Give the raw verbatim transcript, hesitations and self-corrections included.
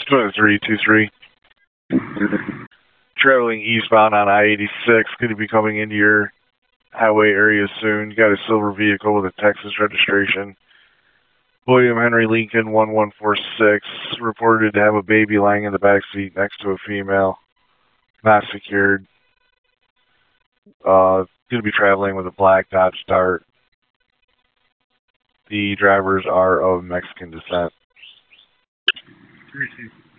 three two three. Traveling eastbound on I eighty-six, going to be coming into your highway area soon. You got a silver vehicle with a Texas registration. William Henry Lincoln one one four six, reported to have a baby lying in the back seat next to a female. Not secured. Uh, going to be traveling with a black Dodge Dart. The drivers are of Mexican descent.